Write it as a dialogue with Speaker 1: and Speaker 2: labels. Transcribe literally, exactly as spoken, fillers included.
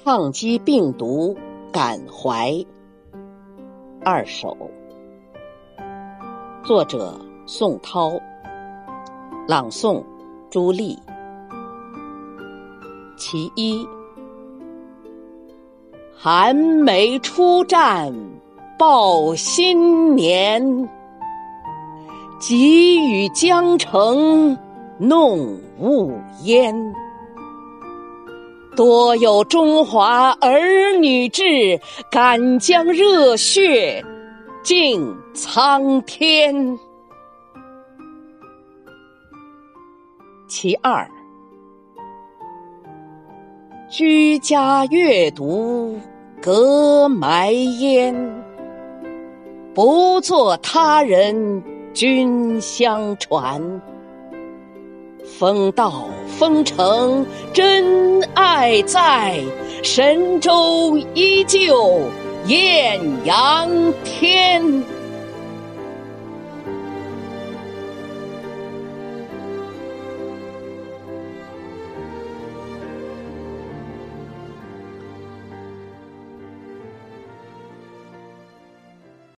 Speaker 1: 抗击病毒感怀二首，作者宋涛，朗诵朱莉。其一，寒梅初绽报新年，急雨江城弄雾烟。多有中华儿女志，敢将热血敬苍天。其二，居家阅读隔埋烟，不作他人君相传。风到风成真爱在，神州依旧艳阳天。